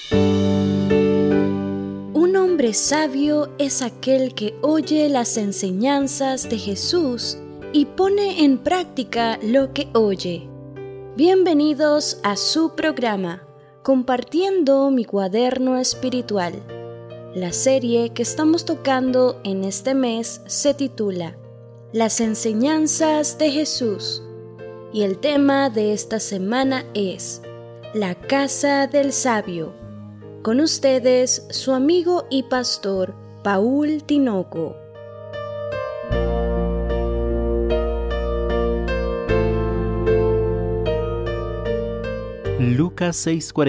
Un hombre sabio es aquel que oye las enseñanzas de Jesús y pone en práctica lo que oye. Bienvenidos a su programa, Compartiendo mi cuaderno espiritual. La serie que estamos tocando en este mes se titula Las enseñanzas de Jesús, y el tema de esta semana es La casa del sabio. Con ustedes, su amigo y pastor, Paul Tinoco. Lucas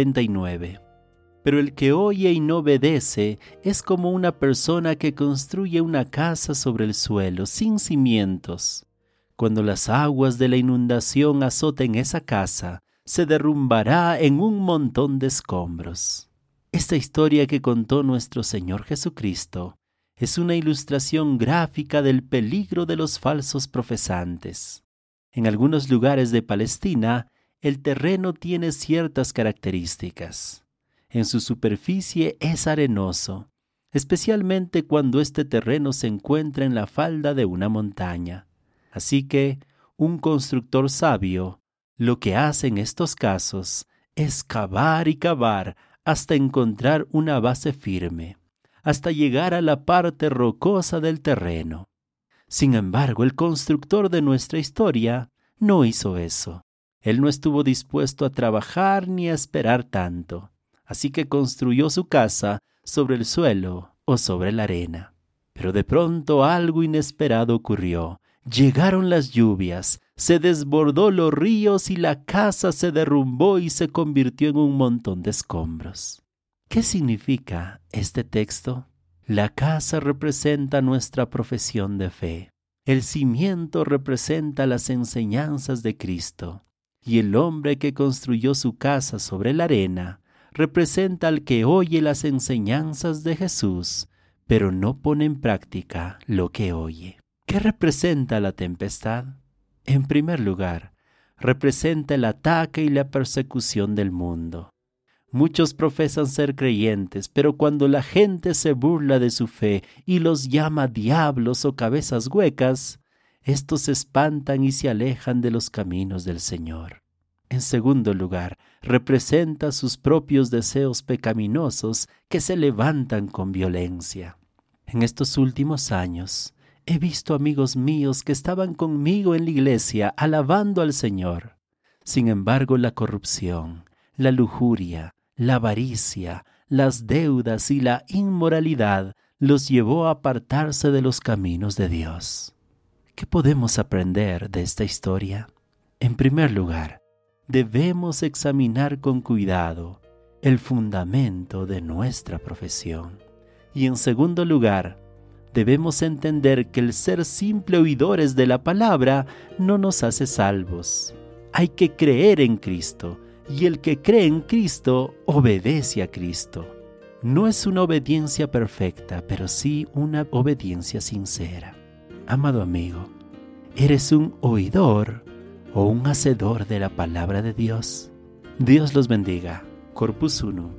6:49. Pero el que oye y no obedece es como una persona que construye una casa sobre el suelo, sin cimientos. Cuando las aguas de la inundación azoten esa casa, se derrumbará en un montón de escombros. Esta historia que contó nuestro Señor Jesucristo es una ilustración gráfica del peligro de los falsos profesantes. En algunos lugares de Palestina, el terreno tiene ciertas características. En su superficie es arenoso, especialmente cuando este terreno se encuentra en la falda de una montaña. Así que un constructor sabio lo que hace en estos casos es cavar y cavar hasta encontrar una base firme, hasta llegar a la parte rocosa del terreno. Sin embargo, el constructor de nuestra historia no hizo eso. Él no estuvo dispuesto a trabajar ni a esperar tanto. Así que construyó su casa sobre el suelo o sobre la arena. Pero de pronto algo inesperado ocurrió. Llegaron las lluvias, se desbordó los ríos y la casa se derrumbó y se convirtió en un montón de escombros. ¿Qué significa este texto? La casa representa nuestra profesión de fe. El cimiento representa las enseñanzas de Cristo. Y el hombre que construyó su casa sobre la arena representa al que oye las enseñanzas de Jesús, pero no pone en práctica lo que oye. ¿Qué representa la tempestad? En primer lugar, representa el ataque y la persecución del mundo. Muchos profesan ser creyentes, pero cuando la gente se burla de su fe y los llama diablos o cabezas huecas, estos se espantan y se alejan de los caminos del Señor. En segundo lugar, representa sus propios deseos pecaminosos que se levantan con violencia. En estos últimos años, he visto amigos míos que estaban conmigo en la iglesia alabando al Señor. Sin embargo, la corrupción, la lujuria, la avaricia, las deudas y la inmoralidad los llevó a apartarse de los caminos de Dios. ¿Qué podemos aprender de esta historia? En primer lugar, debemos examinar con cuidado el fundamento de nuestra profesión. Y en segundo lugar, debemos entender que el ser simple oidores de la palabra no nos hace salvos. Hay que creer en Cristo, y el que cree en Cristo obedece a Cristo. No es una obediencia perfecta, pero sí una obediencia sincera. Amado amigo, ¿eres un oidor o un hacedor de la palabra de Dios? Dios los bendiga. Corpus 1.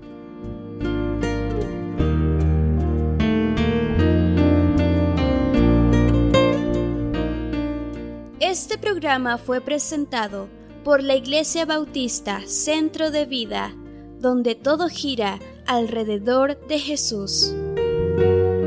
Este programa fue presentado por la Iglesia Bautista Centro de Vida, donde todo gira alrededor de Jesús.